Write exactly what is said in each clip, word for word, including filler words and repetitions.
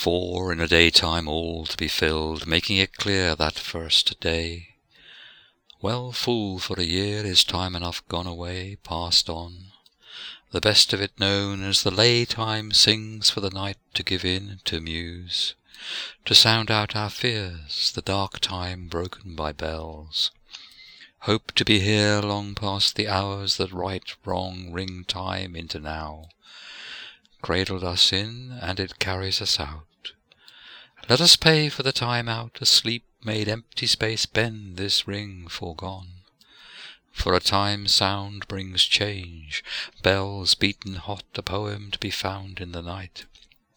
Four in a daytime all to be filled, making it clear that first day. Well, full for a year is time enough gone away, passed on. The best of it known as the lay time sings for the night to give in to muse, to sound out our fears, the dark time broken by bells. Hope to be here long past the hours that right wrong ring time into now. Cradled us in, and it carries us out. Let us pay for the time out, asleep made empty space bend this ring foregone. For a time sound brings change, bells beaten hot, a poem to be found in the night.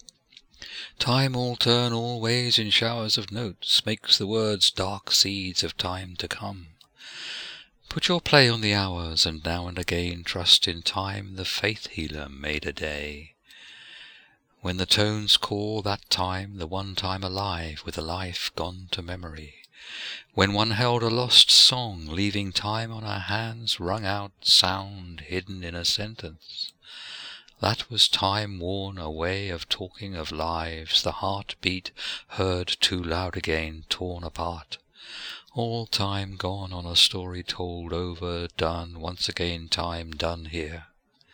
Time all turn all ways in showers of notes, makes the words dark seeds of time to come. Put your play on the hours, and now and again trust in time the faith healer made a day. When the tones call that time, the one time alive with a life gone to memory. When one held a lost song, leaving time on our hands, wrung out sound hidden in a sentence. That was time worn away of talking of lives, the heart-beat heard too loud again, torn apart. All time gone on a story told over, done, once again time done here.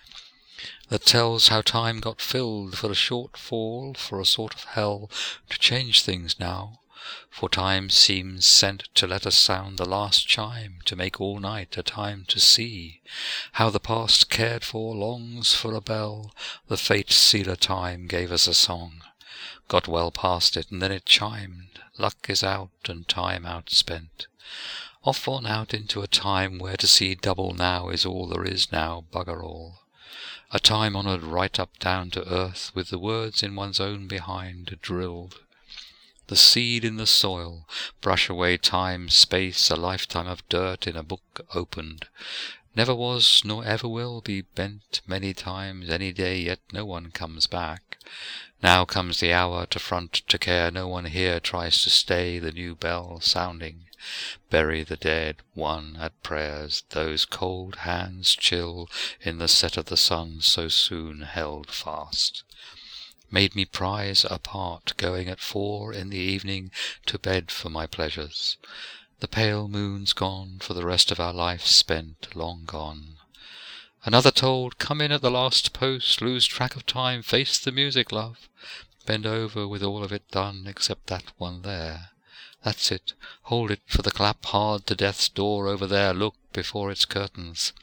That tells how time got filled for a short fall, for a sort of hell, to change things now. For time seems sent to let us sound the last chime, to make all night a time to see how the past cared for longs for a bell. The fate sealer time gave us a song, got well past it, and then it chimed. Luck is out and time outspent. Off on out into a time where to see double now is all there is now, bugger all. A time honoured right up down to earth, with the words in one's own behind drilled. The seed in the soil, brush away time, space, a lifetime of dirt in a book opened. Never was, nor ever will be, bent many times any day, yet no one comes back. Now comes the hour to front, to care no one here tries to stay the new bell sounding. Bury the dead one at prayers, those cold hands chill in the set of the sun so soon held fast. Made me prize apart, going at four in the evening to bed for my pleasures. The pale moon's gone, for the rest of our life spent, long gone. Another told, come in at the last post, lose track of time, face the music, love. Bend over with all of it done, except that one there. That's it, hold it for the clap hard to death's door over there, look before its curtains.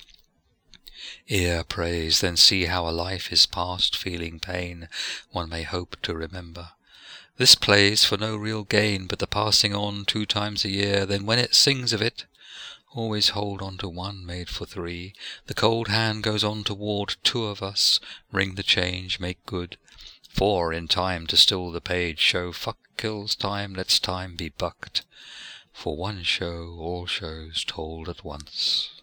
Ear praise, then see how a life is past, feeling pain, one may hope to remember. This plays for no real gain, but the passing on two times a year, then when it sings of it, always hold on to one made for three. The cold hand goes on toward two of us, ring the change, make good. Four in time to still the page show, fuck kills time, lets time be bucked. For one show, all shows told at once.